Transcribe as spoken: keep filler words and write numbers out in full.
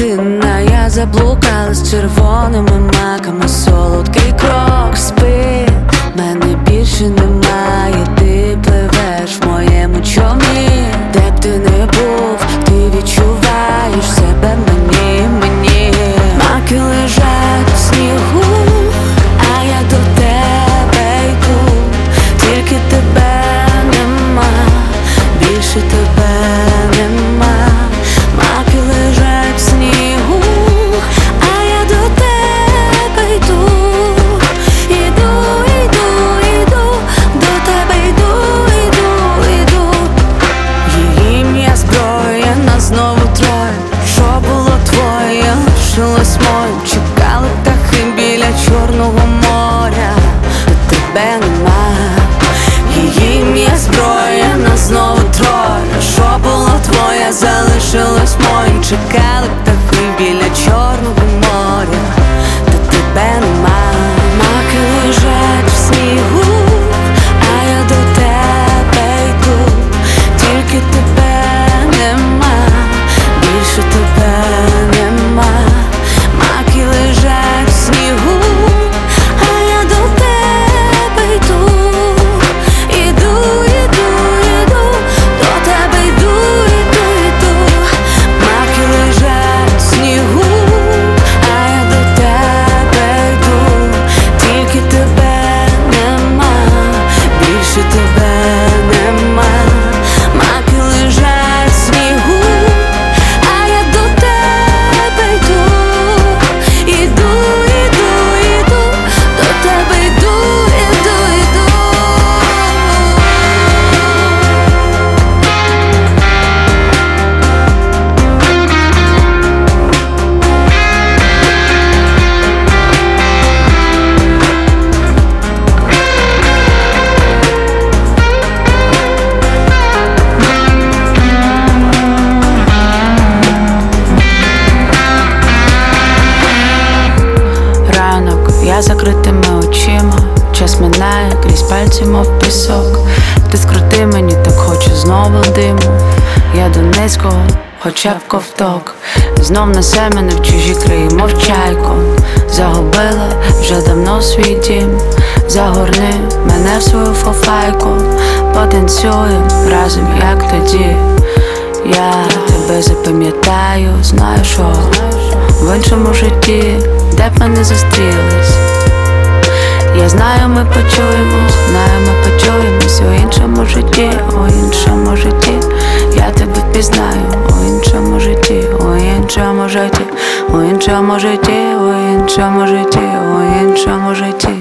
дитина, я заблукала з червоними маками, солодкий крок, спи, мене більше немає, ти пливеш в моєму човні. Де б ти не був, ти відчуваєш себе мені, мені. Маки лежать в снігу, а я до тебе йду, тільки тебе нема, більше тебе нема. Маки лежать в снігу, а я до тебе йду, іду, іду, іду, до тебе йду, іду, іду. Її ім'я зброя, нас знову троє, що було твоє, лишилось моє. Чекали птахи біля Чорного моря, та тебе нема. Її ім'я зброя, нас знову троє, що було твоє, залишилось моїм. Чекали птахи біля Чорного моря, та тебе нема. Маки лежать в снігу, а я до тебе йду, тільки тебе нема, більше тебе нема. Маки лежать в снігу, а я до тебе йду, іду, іду, іду, до тебе йду, іду, іду. Маки лежать в снігу, а я до тебе йду, тільки тебе нема, більше тебе нема. Маки лежать в снігу, а я до тебе йду, іду, іду, іду, до тебе йду, іду, іду. Ранок, я закритими очима, час минає крізь пальці, мов пісок. Ти скрути мені, так хочу знову диму. Я Донецького, хоча б ковток. Знов несе мене в чужі краї, мов чайко. Загубила вже давно свій дім. Загорни мене в свою фофайку, потанцюєм разом, як тоді. Я тебе запам'ятаю, знаю, що в іншому житті, де б ми не зустрілись. Я знаю, ми почуємось, знаю, ми почуємось у іншому житті, у іншому житті. Я тебе пізнаю у іншому житті, у іншому житті, у іншому житті, у іншому житті, у іншому житті.